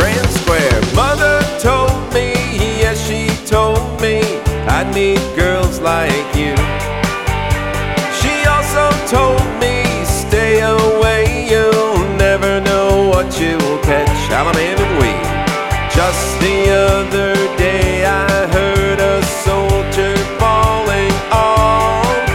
Grand Square. Mother told me, yes, she told me, I need girls like you. She also told me, stay away, you'll never know what you'll catch. Allemande and Weed. Just the other